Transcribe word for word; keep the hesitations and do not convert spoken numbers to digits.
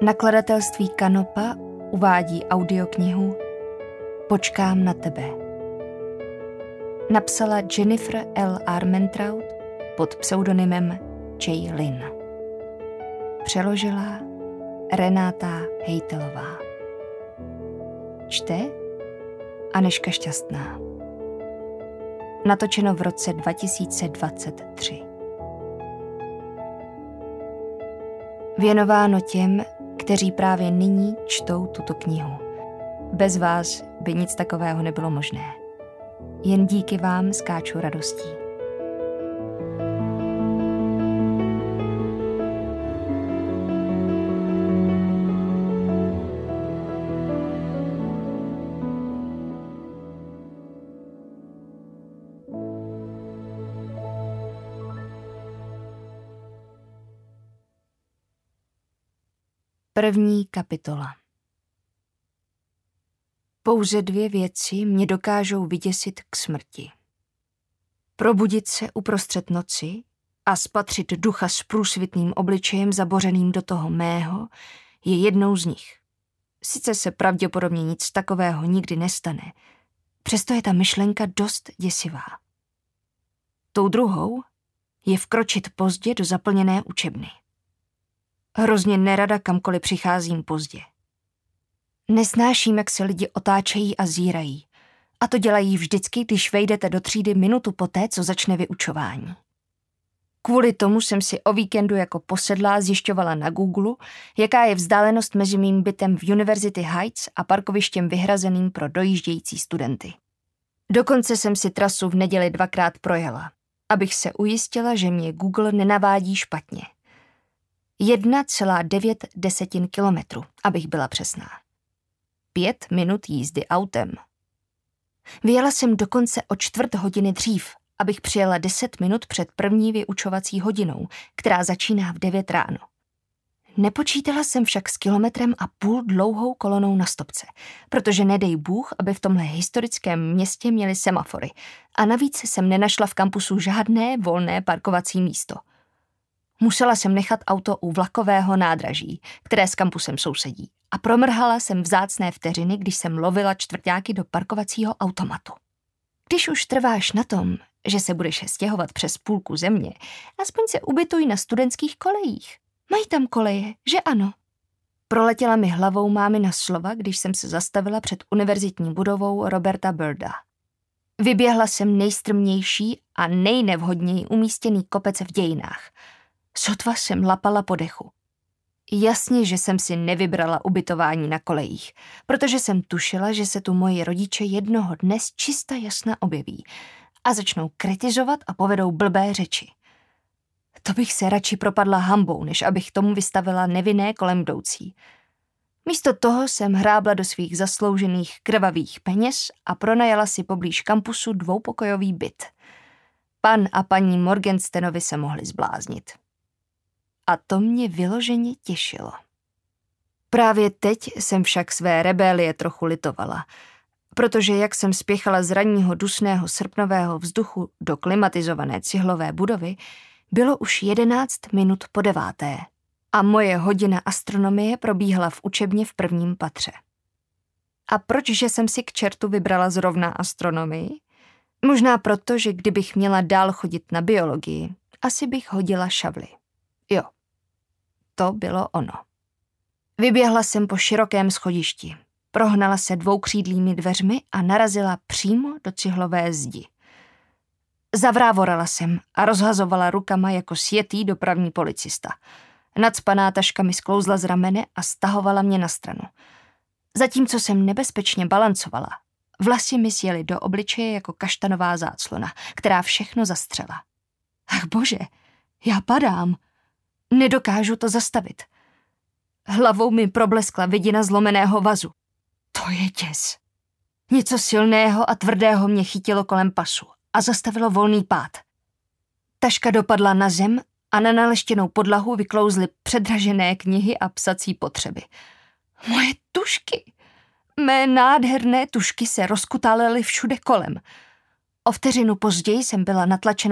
Nakladatelství Kanopa uvádí audioknihu Počkám na tebe. Napsala Jennifer L. Armentrout pod pseudonymem J. Lynn. Přeložila Renáta Hejtelová. Čte Anežka Šťastná. Natočeno v roce dva tisíce dvacet tři. Věnováno těm, kteří právě nyní čtou tuto knihu. Bez vás by nic takového nebylo možné. Jen díky vám skáču radostí. První kapitola. Pouze dvě věci mě dokážou vyděsit k smrti. Probudit se uprostřed noci a spatřit ducha s průsvitným obličejem zabořeným do toho mého je jednou z nich. Sice se pravděpodobně nic takového nikdy nestane, přesto je ta myšlenka dost děsivá. Tou druhou je vkročit pozdě do zaplněné učebny. Hrozně nerada kamkoliv přicházím pozdě. Nesnáším, jak se lidi otáčejí a zírají. A to dělají vždycky, když vejdete do třídy minutu poté, co začne vyučování. Kvůli tomu jsem si o víkendu jako posedlá zjišťovala na Google, jaká je vzdálenost mezi mým bytem v University Heights a parkovištěm vyhrazeným pro dojíždějící studenty. Dokonce jsem si trasu v neděli dvakrát projela, abych se ujistila, že mě Google nenavádí špatně. jedna celá devět desetin kilometru, abych byla přesná. Pět minut jízdy autem. Vyjela jsem dokonce o čtvrt hodiny dřív, abych přijela deset minut před první vyučovací hodinou, která začíná v devět ráno. Nepočítala jsem však s kilometrem a půl dlouhou kolonou na stopce, protože nedej Bůh, aby v tomhle historickém městě měli semafory a navíc jsem nenašla v kampusu žádné volné parkovací místo. Musela jsem nechat auto u vlakového nádraží, které s kampusem sousedí, a promrhala jsem vzácné vteřiny, když jsem lovila čtvrťáky do parkovacího automatu. Když už trváš na tom, že se budeš stěhovat přes půlku země, aspoň se ubytuj na studentských kolejích. Mají tam koleje, že ano? Proletěla mi hlavou mámina slova, když jsem se zastavila před univerzitní budovou Roberta Birda. Vyběhla jsem nejstrmnější a nejnevhodněji umístěný kopec v dějinách. Sotva jsem lapala po dechu. Jasně, že jsem si nevybrala ubytování na kolejích, protože jsem tušila, že se tu moji rodiče jednoho dne z čista jasna objeví a začnou kritizovat a povedou blbé řeči. To bych se radši propadla hanbou, než abych tomu vystavila nevinné kolem jdoucí. Místo toho jsem hrábla do svých zasloužených krvavých peněz a pronajala si poblíž kampusu dvoupokojový byt. Pan a paní Morgenstenovi se mohli zbláznit. A to mě vyloženě těšilo. Právě teď jsem však své rebelie trochu litovala, protože jak jsem spěchala z ranního dusného srpnového vzduchu do klimatizované cihlové budovy, bylo už jedenáct minut po deváté a moje hodina astronomie probíhala v učebně v prvním patře. A pročže jsem si k čertu vybrala zrovna astronomii? Možná proto, že kdybych měla dál chodit na biologii, asi bych hodila šavly. Jo, to bylo ono. Vyběhla jsem po širokém schodišti, prohnala se dvoukřídlými dveřmi a narazila přímo do cihlové zdi. Zavrávorala jsem a rozhazovala rukama jako sjetý dopravní policista. Nacpaná taška mi sklouzla z ramene a stahovala mě na stranu. Zatímco jsem nebezpečně balancovala, vlasy mi sjely do obličeje jako kaštanová záclona, která všechno zastřela. Ach bože, já padám. Nedokážu to zastavit. Hlavou mi probleskla vidina zlomeného vazu. To je děs. Něco silného a tvrdého mě chytilo kolem pasu a zastavilo volný pád. Taška dopadla na zem a na naleštěnou podlahu vyklouzly předražené knihy a psací potřeby. Moje tužky! Mé nádherné tužky se rozkutálely všude kolem. O vteřinu později jsem byla natlačena